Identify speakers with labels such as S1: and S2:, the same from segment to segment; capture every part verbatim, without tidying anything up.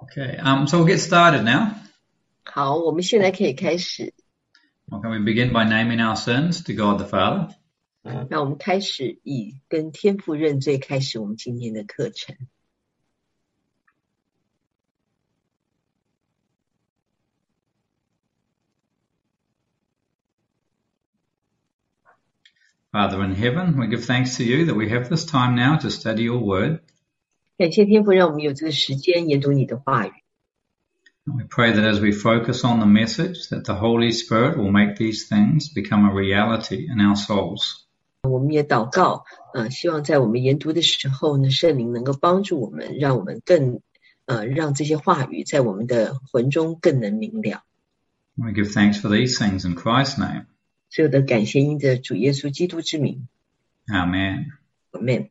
S1: Okay, um, so we'll get started now.
S2: 好，我们现在可以开始。
S1: Okay, we begin by naming our sins to God the Father.
S2: 那我们开始以跟天父认罪开始我们今天的课程。
S1: Father in heaven, we give thanks to you that we have this time now to study your word.
S2: 感谢天父让我们有这个时间研读你的话语。
S1: And we pray that as we focus on the message, that the Holy Spirit will make these things become a reality in our souls.
S2: 我们也祷告，呃，希望在我们研读的时候呢，圣灵能够帮助我们，让我们更，呃，让这些话语在我们的魂中更能明了。
S1: We give thanks for these things in Christ's name.
S2: 所有的感谢因着主耶稣基督之名。
S1: Amen.
S2: Amen。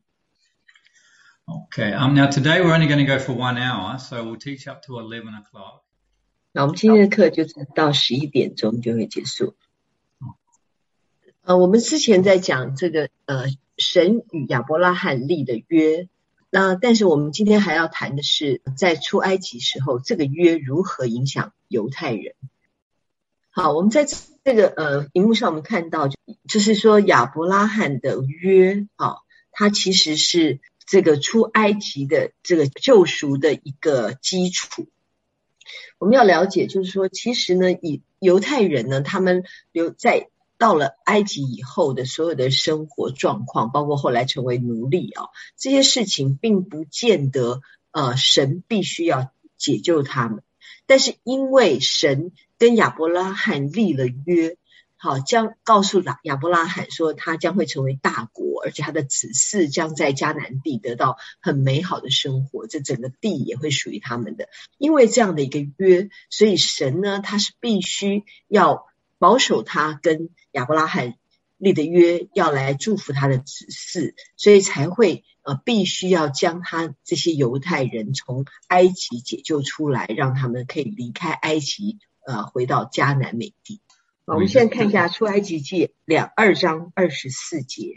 S1: Okay, um, now today we're only going to go for one hour, so we'll teach up to eleven o'clock.
S2: 那我们今天的课就是到十一点钟就会结束。呃，我们之前在讲这个呃神与亚伯拉罕立的约，那但是我们今天还要谈的是在出埃及时候这个约如何影响犹太人。好，我们在这个呃荧幕上我们看到，就是说亚伯拉罕的约啊，它其实是这个出埃及的这个救赎的一个基础。我们要了解，就是说其实呢，以犹太人呢，他们留在到了埃及以后的所有的生活状况，包括后来成为奴隶啊，这些事情并不见得呃神必须要解救他们，但是因为神跟亚伯拉罕立了约，好，将告诉亚伯拉罕说他将会成为大国，而且他的子嗣将在迦南地得到很美好的生活，这整个地也会属于他们的。因为这样的一个约，所以神呢，他是必须要保守他跟亚伯拉罕立的约，要来祝福他的子嗣，所以才会呃必须要将他这些犹太人从埃及解救出来，让他们可以离开埃及，呃回到迦南美地。我们现在看一下出埃及记两二章二十四节。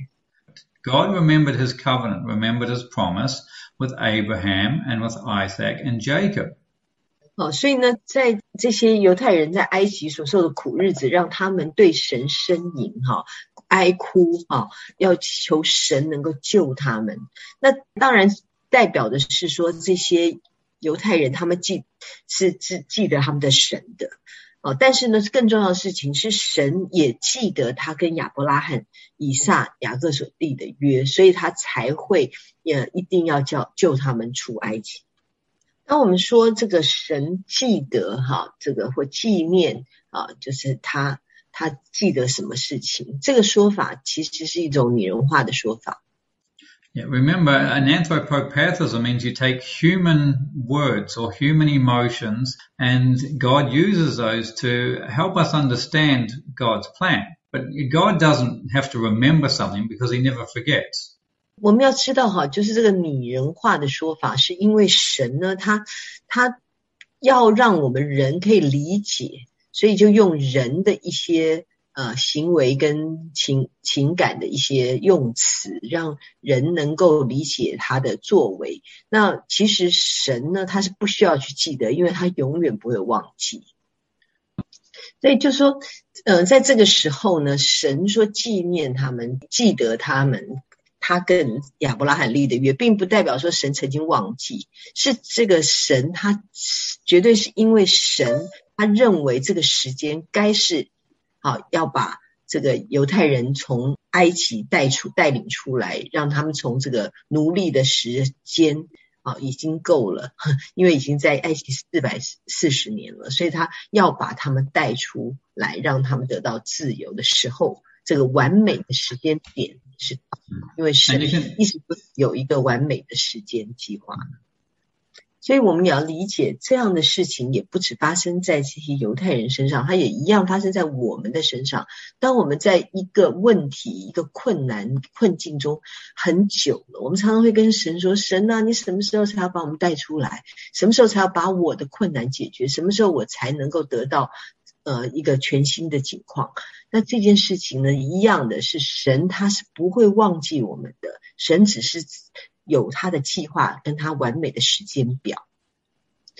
S1: God remembered his covenant, remembered his promise with Abraham and with Isaac and Jacob.
S2: 哦，所以呢，在这些犹太人在埃及所受的苦日子，让他们对神呻吟哈，哀哭哈，要求神能够救他们。那当然代表的是说，这些犹太人他们记是记记得他们的神的。哦，但是呢，更重要的事情是神也记得他跟亚伯拉罕、以撒、雅各所立的约，所以他才会也一定要叫救他们出埃及。当我们说这个神记得哈，这个或纪念啊，就是他他记得什么事情，这个说法其实是一种拟人化的说法。
S1: Yeah, remember, an anthropopathism means you take human words or human emotions and God uses those to help us understand God's plan. But God doesn't have to remember something because he never forgets.
S2: 我们要知道哈，就是这个拟人化的说法，是因为神呢，他他要让我们人可以理解，所以就用人的一些呃行为跟情情感的一些用词，让人能够理解他的作为。那其实神呢，他是不需要去记得，因为他永远不会忘记。所以就说呃在这个时候呢，神说纪念他们，记得他们，他跟亚伯拉罕立的约，并不代表说神曾经忘记，是这个神他绝对是因为神他认为这个时间该是好要把这个犹太人从埃及带出带领出来，让他们从这个奴隶的时间啊已经够了，因为已经在埃及四百四十年了，所以他要把他们带出来，让他们得到自由的时候，这个完美的时间点是，因为神一直有一个完美的时间计划。所以我们也要理解，这样的事情也不只发生在这些犹太人身上，它也一样发生在我们的身上。当我们在一个问题、一个困难、困境中很久了，我们常常会跟神说：神啊，你什么时候才要把我们带出来？什么时候才要把我的困难解决？什么时候我才能够得到呃一个全新的境况？那这件事情呢，一样的是神他是不会忘记我们的，神只是有他的计划跟他完美的时间表。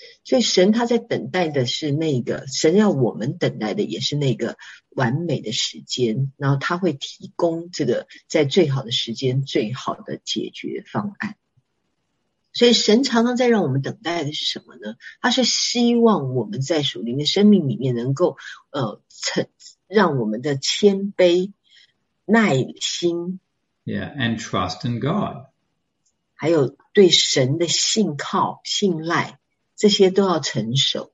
S2: 所以神他在等待的是那个，神要我们等待的也是那个完美的时间，然后他会提供这个在最好的时间最好的解决方案。所以神常常在让我们等待的是什么呢？他是希望我们在属灵的生命里面能够呃让我们的谦卑、耐心
S1: Yeah, and trust in God.
S2: 还有对神的信靠、信赖，这些都要成熟。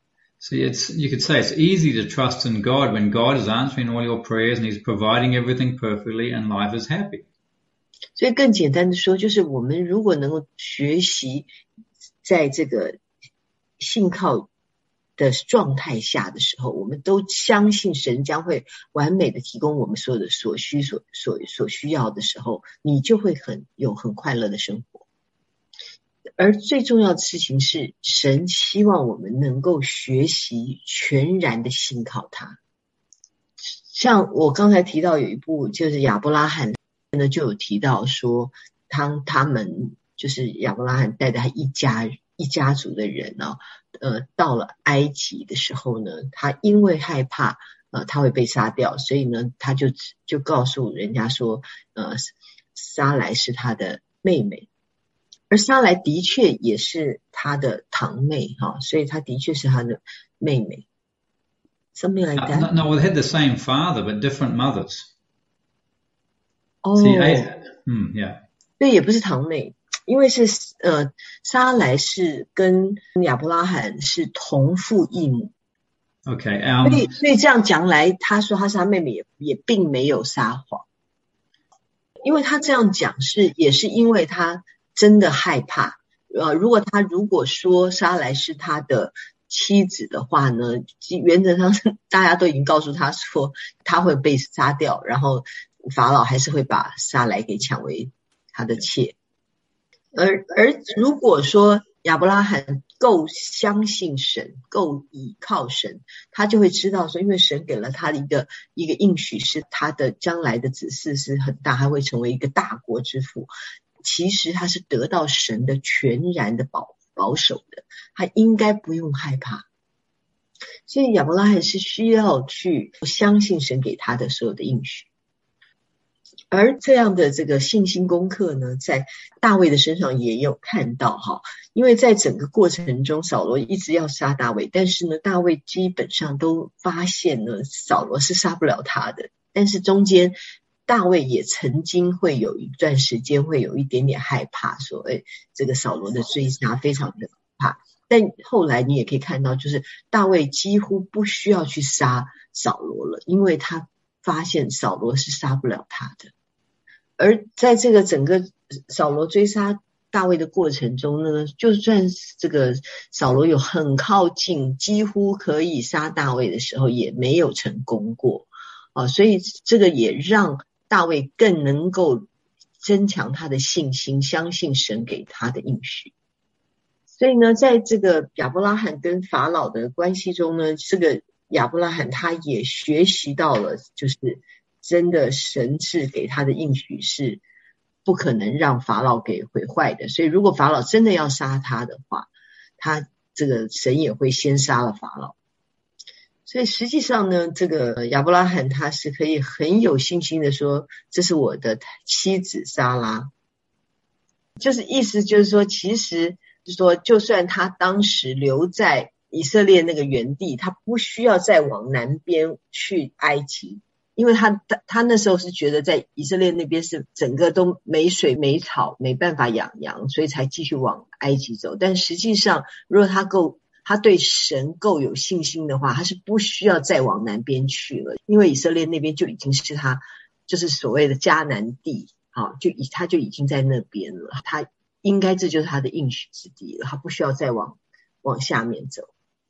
S1: So it's, you could say it's easy to trust in God when God is answering all your prayers and He's providing everything perfectly and life is happy.
S2: 所以更简单的说，就是我们如果能够学习在这个信靠的状态下的时候，我们都相信神将会完美的提供我们所有的所需所所所需要的时候，你就会很有很快乐的生活。而最重要的事情是，神希望我们能够学习全然的信靠他。像我刚才提到有一部就是亚伯拉罕呢，就有提到说，当他们就是亚伯拉罕带着他一家一家族的人呢、啊，呃，到了埃及的时候呢，他因为害怕呃他会被杀掉，所以呢，他就就告诉人家说，呃，撒莱是他的妹妹。而撒莱的确也是他的堂妹哈，所以他的确是他的妹妹。Something like that.
S1: No, no, well, they had the same father but different mothers.
S2: 哦
S1: See, I, hmm, yeah.
S2: 对，也不是堂妹，因为是呃，撒莱是跟亚伯拉罕是同父异母。
S1: Okay. Um,
S2: 所以所以这样讲来，他说他是他妹妹也也并没有撒谎，因为他这样讲是也是因为他真的害怕，呃，如果他如果说撒莱是他的妻子的话呢，原则上大家都已经告诉他说他会被杀掉，然后法老还是会把撒莱给抢为他的妾。而而如果说亚伯拉罕够相信神，够倚靠神，他就会知道说，因为神给了他一个一个应许，是他的将来的子嗣是很大，他会成为一个大国之父。其实他是得到神的全然的保保守的，他应该不用害怕。所以亚伯拉罕是需要去相信神给他的所有的应许。而这样的这个信心功课呢，在大卫的身上也有看到哈，因为在整个过程中，扫罗一直要杀大卫，但是呢，大卫基本上都发现呢，扫罗是杀不了他的，但是中间大卫也曾经会有一段时间会有一点点害怕，说哎，这个扫罗的追杀非常的可怕。但后来你也可以看到，就是大卫几乎不需要去杀扫罗了，因为他发现扫罗是杀不了他的。而在这个整个扫罗追杀大卫的过程中呢，就算这个扫罗有很靠近，几乎可以杀大卫的时候，也没有成功过啊，所以这个也让大卫更能够增强他的信心，相信神给他的应许。所以呢，在这个亚伯拉罕跟法老的关系中呢，这个亚伯拉罕他也学习到了，就是真的神是给他的应许是不可能让法老给毁坏的，所以如果法老真的要杀他的话，他这个神也会先杀了法老。所以实际上呢，这个亚伯拉罕他是可以很有信心的说，这是我的妻子撒拉，就是意思就是说，其实就是说，就算他当时留在以色列那个原地，他不需要再往南边去埃及，因为他他他那时候是觉得在以色列那边是整个都没水没草，没办法养羊，所以才继续往埃及走。但实际上，如果他够他对神够有信心的话，他是不需要再往南边去了，因为以色列那边就已经是他就是所谓的迦南地，好，就以他就已经在那边了，他应该这就是他的应许之地了，他不需要再往往下面走。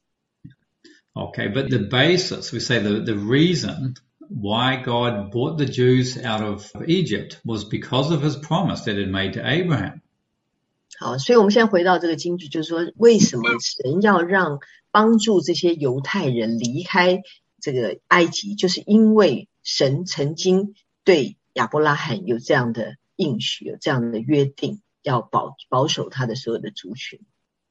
S1: Okay, but the basis, we say the, the reason why God brought the Jews out of Egypt was because of his promise that he made to Abraham.
S2: 好，所以我们现在回到这个经句，就是说为什么神要让帮助这些犹太人离开这个埃及，就是因为神曾经对亚伯拉罕有这样的应许，有这样的约定，要保保守他的所有的族群。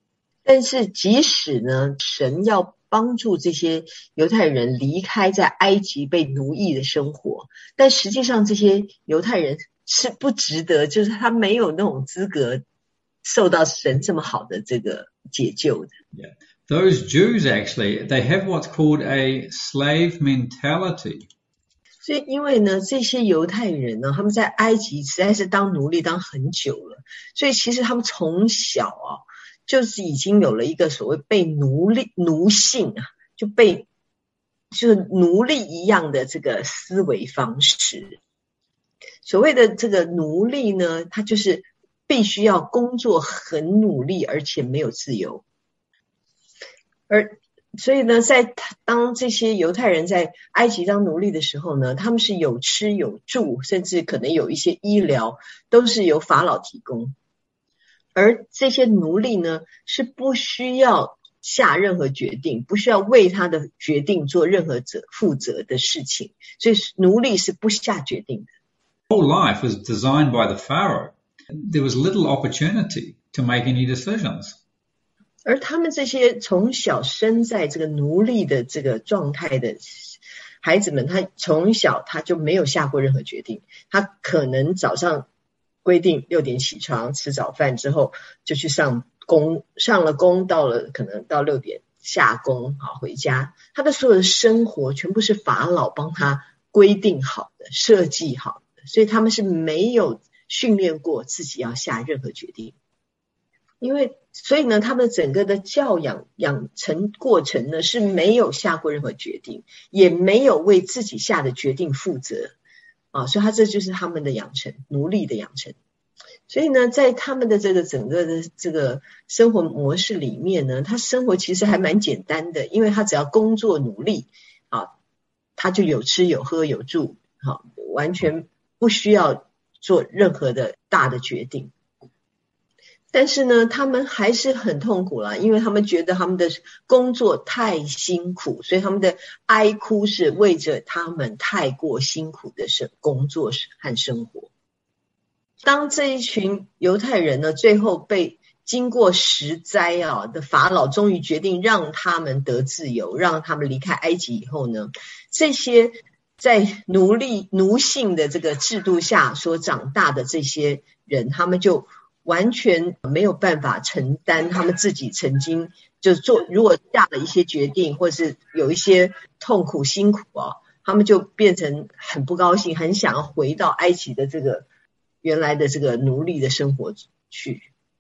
S2: 但是即使呢，神要帮助这些犹太人离开在埃及被奴役的生活，但实际上这些犹太人是不值得，就是他没有那种资格受到神这么好的这个解救的。
S1: Yeah. Those Jews actually, they have what's called a slave mentality.
S2: 所以因为呢，这些犹太人呢，他们在埃及实在是当奴隶当很久了，所以其实他们从小啊，就是已经有了一个所谓被奴隶奴性啊，就被就是奴隶一样的这个思维方式。所谓的这个奴隶呢，他就是必须要工作很努力，而且没有自由。而所以呢，在当这些犹太人在埃及当奴隶的时候呢，他们是有吃有住，甚至可能有一些医疗都是由法老提供。而这些奴隶呢，是不需要下任何决定，不需要为他的决定做任何责负责的事情，所以奴隶是不下决定的。
S1: Whole life was designed by the Pharaoh. There was little opportunity to make any decisions.
S2: 而他们这些从小生在这个奴隶的这个状态的孩子们，他从小他就没有下过任何决定。他可能早上规定六点起床吃早饭之后就去上工，上了工到了可能到六点下工好回家，他的所有的生活全部是法老帮他规定好的设计好的，所以他们是没有训练过自己要下任何决定。因为所以呢，他们整个的教养养成过程呢是没有下过任何决定，也没有为自己下的决定负责啊，所以他这就是他们的养成，奴隶的养成。所以呢，在他们的这个整个的这个生活模式里面呢，他生活其实还蛮简单的，因为他只要工作努力啊，他就有吃有喝有住，好，完全不需要做任何的大的决定。但是呢，他们还是很痛苦啦，因为他们觉得他们的工作太辛苦，所以他们的哀哭是为着他们太过辛苦的工作和生活。当这一群犹太人呢，最后被经过十灾啊的法老终于决定让他们得自由，让他们离开埃及以后呢，这些在奴隶奴性的这个制度下所长大的这些人，他们就完全没有办法承担他们自己曾经就做，如果下了一些决定或是有一些痛苦辛苦啊，他们就变成很不高兴，很想要回到埃及的这个原来的这个奴隶的生活去。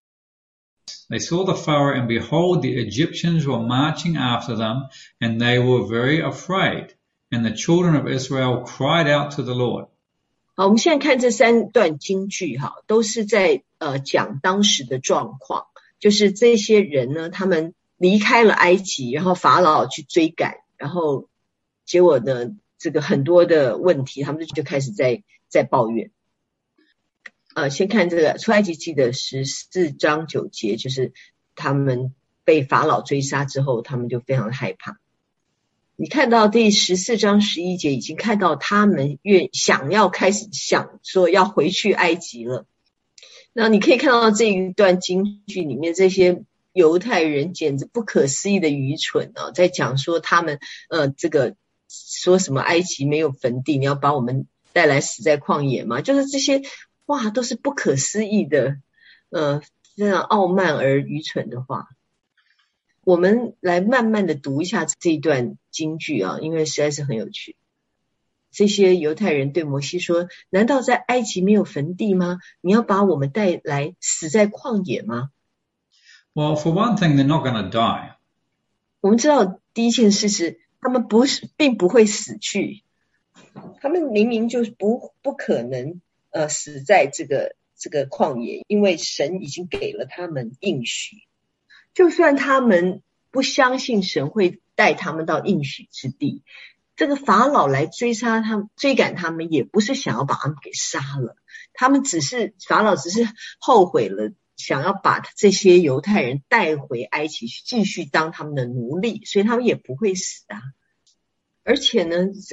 S1: They saw the Pharaoh, and behold, the Egyptians were marching after them, and they were very afraid. And the children of Israel cried out to the Lord.
S2: 好，我们现在看这三段经句哈，都是在呃讲当时的状况，就是这些人呢，他们离开了埃及，然后法老去追赶，然后结果呢，这个很多的问题，他们就开始在在抱怨。呃，先看这个出埃及记的十四章九节，就是他们被法老追杀之后，他们就非常的害怕。你看到第十四章十一节，已经看到他们愿想要开始想说要回去埃及了。那你可以看到这一段经句里面，这些犹太人简直不可思议的愚蠢啊，在讲说他们呃这个说什么埃及没有坟地，你要把我们带来死在旷野吗？就是这些哇，都是不可思议的呃非常傲慢而愚蠢的话。我们来慢慢的读一下这一段经句啊，因为实在是很有趣。这些犹太人对摩西说，难道在埃及没有坟地吗？你要把我们带来死在旷野吗？
S1: Well, for one thing, they're not going to die.
S2: 我们知道第一件事是他们不是并不会死去，他们明明就不不可能呃死在这个这个旷野，因为神已经给了他们应许。就算他们不相信神会带他们到应许之地，这个法老来追杀他们追赶他们，也不是想要把他们给杀了，他们只是法老只是后悔了，想要把这些犹太人带回埃及去继续当他们的奴隶，所以他们也不会死啊。而且呢，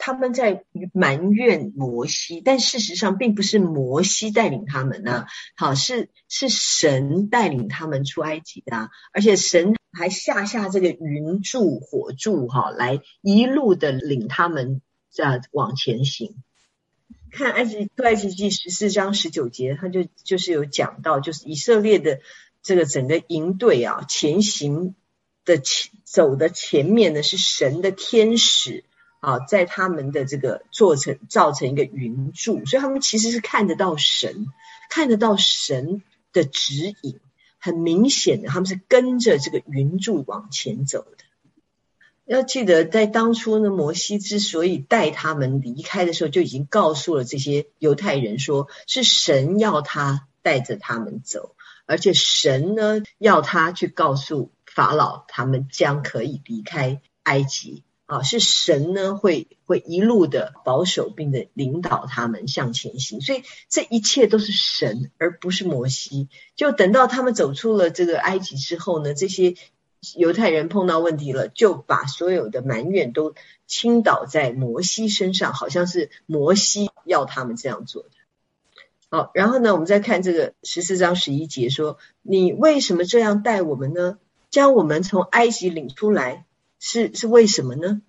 S2: 他们在埋怨摩西，但事实上并不是摩西带领他们啊，好，是是神带领他们出埃及的啊，而且神还下下这个云柱火柱哈，来一路的领他们啊往前行。看埃及出埃及记十四章十九节，他就就是有讲到，就是以色列的这个整个营队啊前行的走的前面呢是神的天使啊，在他们的这个做成造成一个云柱，所以他们其实是看得到神，看得到神的指引，很明显的他们是跟着这个云柱往前走的。要记得在当初呢，摩西之所以带他们离开的时候，就已经告诉了这些犹太人说，是神要他带着他们走，而且神呢要他去告诉法老他们将可以离开埃及啊，是神呢会会一路的保守并的领导他们向前行，所以这一切都是神而不是摩西。就等到他们走出了这个埃及之后呢，这些犹太人碰到问题了，就把所有的埋怨都倾倒在摩西身上，好像是摩西要他们这样做的。好，然后呢我们再看这个十四章十一节说，你为什么这样待我们呢？将我们从埃及领出来，是是为什么呢？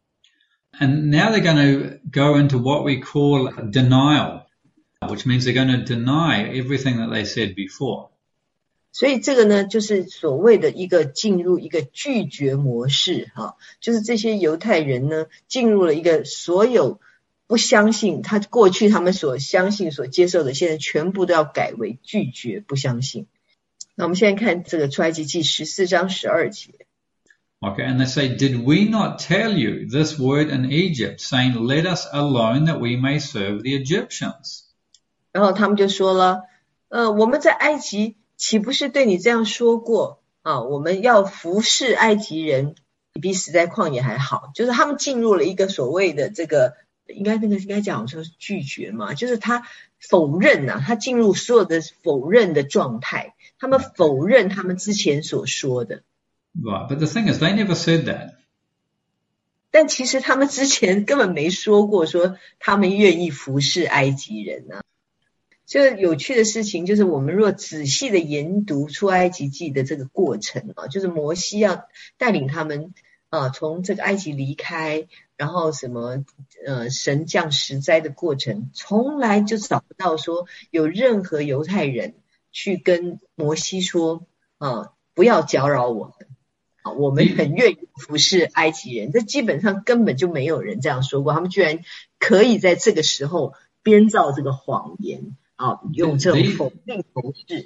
S1: And now they're going to go into what we call denial, which means they're going to deny everything that they said before.
S2: 所以这个呢就是所谓的一个进入一个拒绝模式哈，就是这些犹太人呢进入了一个所有不相信，他过去他们所相信所接受的，现在全部都要改为拒绝不相信。那我们现在看这个出埃及记十四章十二节。
S1: Okay, and they say, did we not tell you this word in Egypt, saying, let us alone that we may serve the Egyptians?
S2: 然后他们就说了，呃，我们在埃及岂不是对你这样说过啊？我们要服侍埃及人，比死在旷野还好。就是他们进入了一个所谓的这个，应该那个应该讲说是拒绝嘛，就是他否认啊，他进入所有的否认的状态，他们否认他们之前所说的。
S1: Right, but the thing is, they never said that.
S2: 但其实他们之前根本没说过说他们愿意服侍埃及人啊。这个有趣的事情就是，我们若仔细的研读出埃及记的这个过程啊，就是摩西要带领他们啊从这个埃及离开，然后什么呃神降十灾的过程，从来就找不到说有任何犹太人去跟摩西说啊不要搅扰我们。我们很愿意服侍埃及人，这基本上根本就没有人这样说过，他们居然可以在这个时候编造这个谎言啊，用这种否定模式。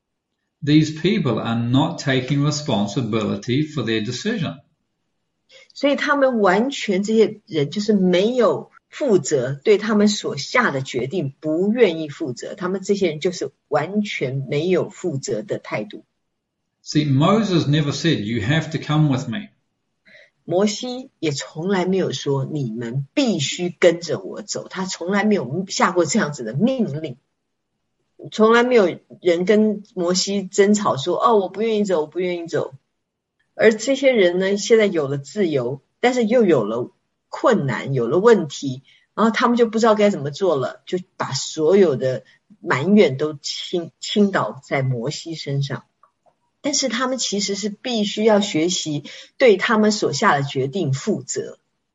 S1: These people are not taking responsibility for their decision.
S2: 所以他们完全这些人就是没有负责，对他们所下的决定不愿意负责，他们这些人就是完全没有负责的态度。
S1: See, Moses never said, you have to come with me.
S2: 摩西也从来没有说你们必须跟着我走，他从来没有下过这样子的命令，从来没有人跟摩西争吵说哦我不愿意走我不愿意走。而这些人呢现在有了自由，但是又有了困难，有了问题，然后他们就不知道该怎么做了，就把所有的埋怨都倾倾倒在摩西身上。但是他们其实是必须要学习对他们所下的决定负责。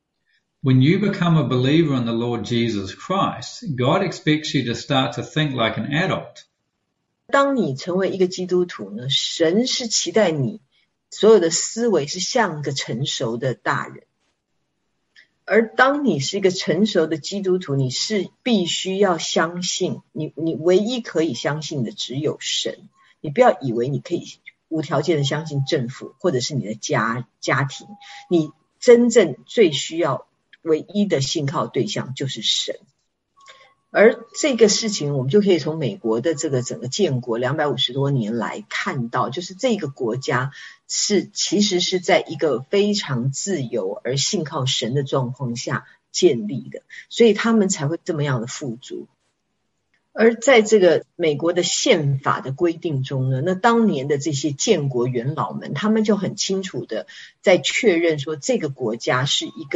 S1: When you become a believer in the Lord Jesus Christ, God expects you to start to think like an adult.
S2: 当你成为一个基督徒呢，神是期待你所有的思维是像个成熟的大人。而当你是一个成熟的基督徒，你是必须要相信，你你唯一可以相信的只有神。你不要以为你可以无条件的相信政府或者是你的家家庭，你真正最需要唯一的信靠对象就是神。而这个事情我们就可以从美国的这个整个建国两百五十多年来看到，就是这个国家是其实是在一个非常自由而信靠神的状况下建立的，所以他们才会这么样的富足。而在这个美国的宪法的规定中呢，那当年的这些建国元老们，他们就很清楚的在确认说这个国家是一个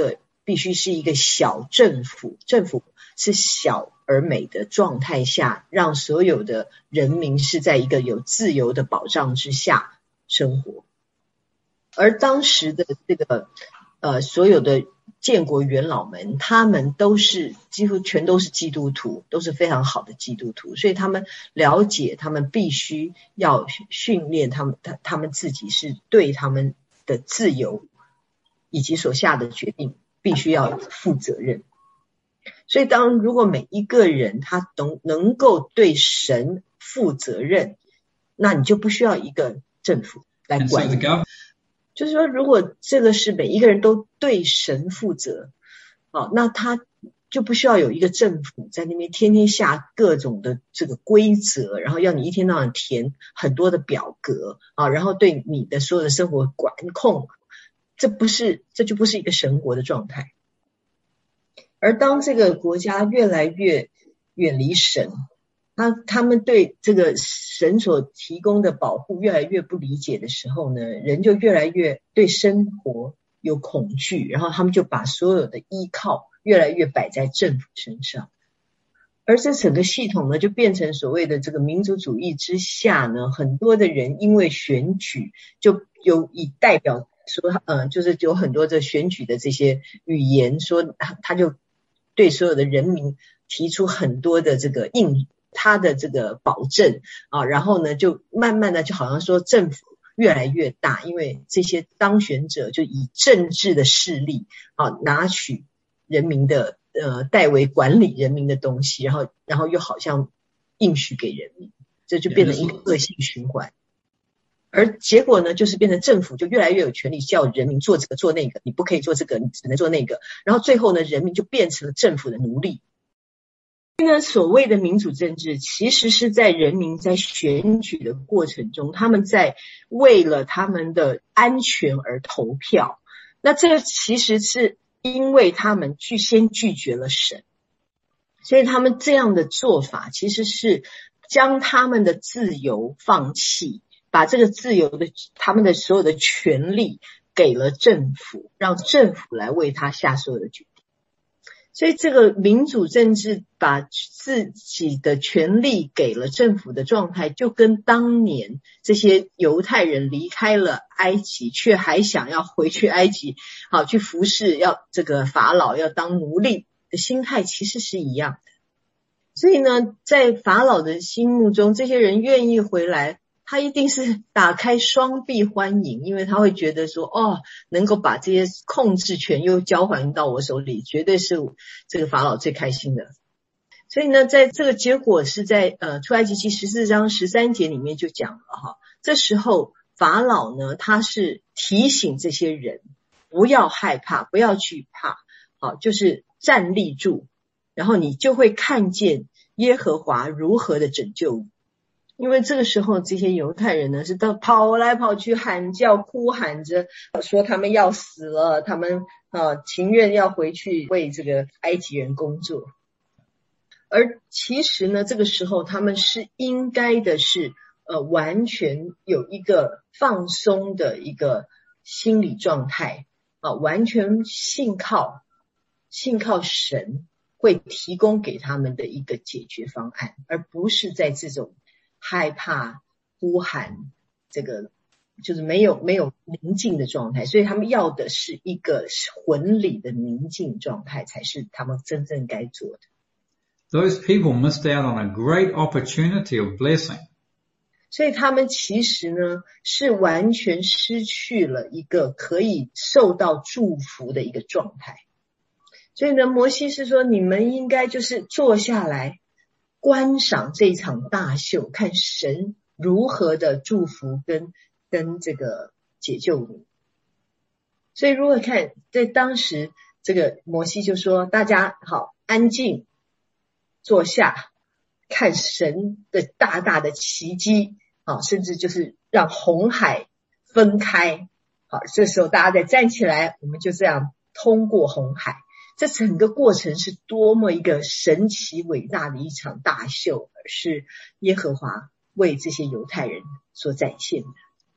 S2: 必须是一个小政府，政府是小而美的状态下，让所有的人民是在一个有自由的保障之下生活。而当时的这个呃所有的建国元老们，他们都是几乎全都是基督徒，都是非常好的基督徒，所以他们了解他们必须要训练他们他他们自己是对他们的自由以及所下的决定必须要负责任。所以当如果每一个人他能能够对神负责任，那你就不需要一个政府来管理。就是说如果这个是每一个人都对神负责，哦，那他就不需要有一个政府在那边天天下各种的这个规则，然后要你一天到晚填很多的表格啊，然后对你的所有的生活管控，这不是这就不是一个神国的状态。而当这个国家越来越远离神，他他们对这个神所提供的保护越来越不理解的时候呢，人就越来越对生活有恐惧，然后他们就把所有的依靠越来越摆在政府身上。而这整个系统呢，就变成所谓的这个民族主义之下呢，很多的人因为选举就有以代表说，呃，就是有很多的选举的这些语言说，他就对所有的人民提出很多的这个应他的这个保证啊，然后呢就慢慢的就好像说政府越来越大，因为这些当选者就以政治的势力啊拿取人民的呃代为管理人民的东西，然后然后又好像应许给人民，这就变成一个恶性循环。而结果呢，就是变成政府就越来越有权利叫人民做这个做那个，你不可以做这个，你只能做那个，然后最后呢，人民就变成了政府的奴隶。那所谓的民主政治，其实是在人民在选举的过程中，他们在为了他们的安全而投票。那这个其实是因为他们拒先拒绝了神，所以他们这样的做法其实是将他们的自由放弃，把这个自由的他们的所有的权利给了政府，让政府来为他下所有的决定。所以这个民主政治把自己的权利给了政府的状态，就跟当年这些犹太人离开了埃及，却还想要回去埃及，好去服侍要这个法老，要当奴隶的心态其实是一样的。所以呢，在法老的心目中，这些人愿意回来，他一定是打开双臂欢迎，因为他会觉得说，哦，能够把这些控制权又交还到我手里，绝对是这个法老最开心的。所以呢，在这个结果是在呃出埃及记十四章十三节里面就讲了哈，这时候法老呢，他是提醒这些人不要害怕，不要惧怕，好，就是站立住，然后你就会看见耶和华如何的拯救你。因为这个时候这些犹太人呢是到跑来跑去喊叫哭喊着说他们要死了，他们呃情愿要回去为这个埃及人工作。而其实呢，这个时候他们是应该的是呃完全有一个放松的一个心理状态啊，完全信靠信靠神会提供给他们的一个解决方案，而不是在这种害怕呼喊这个就是没有没有宁静的状态。所以他们要的是一个魂里的宁静状态，才是他们真正该做的。
S1: Those people missed out on a great opportunity of blessing.
S2: 所以他们其实呢是完全失去了一个可以受到祝福的一个状态。所以呢，摩西是说，你们应该就是坐下来观赏这一场大秀，看神如何的祝福跟跟这个解救你。所以如果看在当时，这个摩西就说，大家好，安静坐下，看神的大大的奇迹，好，甚至就是让红海分开。好，这时候大家再站起来，我们就这样通过红海。这整个过程是多么一个神奇伟大的一场大秀，是耶和华为这些犹太人所展现的。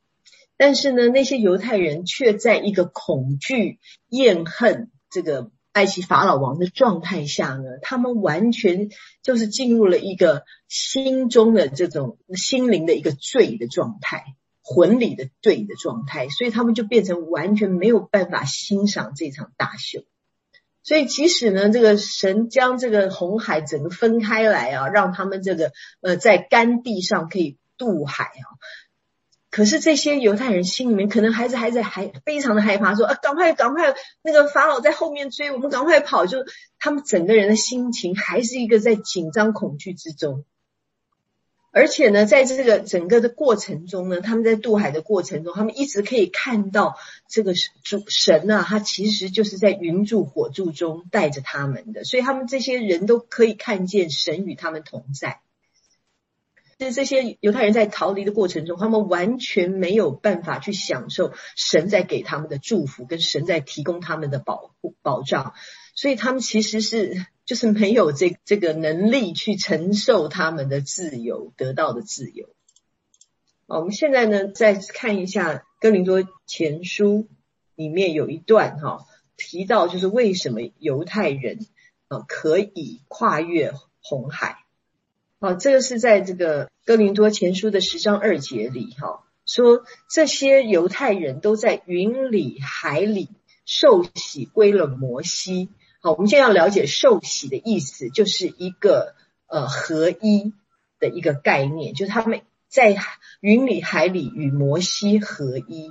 S2: 但是呢，那些犹太人却在一个恐惧、厌恨这个埃及法老王的状态下呢，他们完全就是进入了一个心中的这种心灵的一个罪的状态，魂里的罪的状态，所以他们就变成完全没有办法欣赏这场大秀。所以即使呢这个神将这个红海整个分开来啊，让他们这个呃在干地上可以渡海啊，可是这些犹太人心里面可能还是还是还非常的害怕，说啊赶快赶快，那个法老在后面追，我们赶快跑，就他们整个人的心情还是一个在紧张恐惧之中。而且呢在这个整个的过程中呢，他们在渡海的过程中，他们一直可以看到这个主神啊，他其实就是在云柱火柱中带着他们的，所以他们这些人都可以看见神与他们同在。其实这些犹太人在逃离的过程中，他们完全没有办法去享受神在给他们的祝福跟神在提供他们的保护保障，所以他们其实是就是没有这这个能力去承受他们的自由，得到的自由。我们现在呢再看一下哥林多前书里面有一段哈，提到就是为什么犹太人呃可以跨越红海。好，这个是在这个哥林多前书的十章二节里哈，说这些犹太人都在云里海里受洗归了摩西。好，我们现在要了解受洗的意思，就是一个呃合一的一个概念，就是他们在云里海里与摩西合一。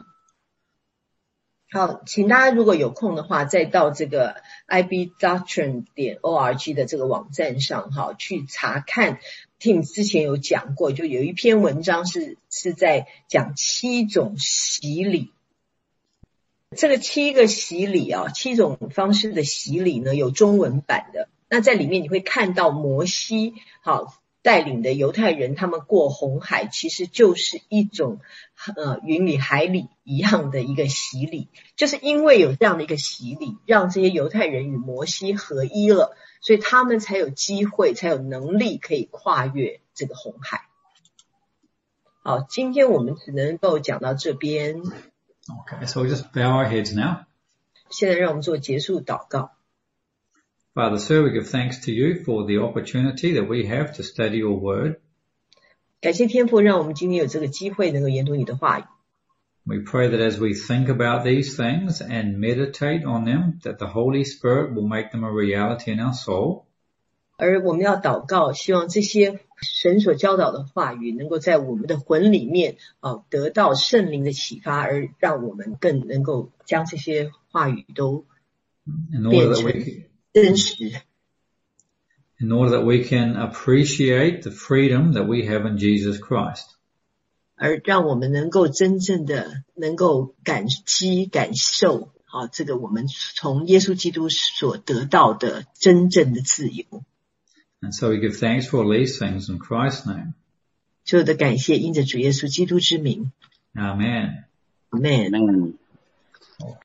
S2: 好，请大家如果有空的话，再到这个 i b doctrine 点 org 的这个网站上哈，去查看。Tim 之前有讲过，就有一篇文章是是在讲七种洗礼。这个七个洗礼啊，七种方式的洗礼呢，有中文版的。那在里面你会看到摩西好带领的犹太人，他们过红海其实就是一种呃云里海里一样的一个洗礼，就是因为有这样的一个洗礼，让这些犹太人与摩西合一了，所以他们才有机会才有能力可以跨越这个红海。好，今天我们只能够讲到这边。
S1: Okay, so we'll just bow our heads now.
S2: 现在让我们做结束祷告。
S1: Father, sir, we give thanks to you for the opportunity that we have to study your word.
S2: 感谢天父，让我们今天有这个机会能够研读你的话语。
S1: We pray that as we think about these things and meditate on them, that the Holy Spirit will make them a reality in our soul.
S2: 而我们要祷告，希望这些神所教导的话语能够在我们的魂里面、呃、得到圣灵的启发，而让我们更能够将这些话语都变成真实。
S1: In order that we can appreciate the freedom that we have in Jesus Christ.
S2: 而让我们能够真正的能够感激感受好这个我们从耶稣基督所得到的真正的自由。
S1: And so we give thanks for all these things in Christ's name.
S2: 所有的感谢因着主耶稣基督之名。
S1: Amen.
S2: Amen. Amen.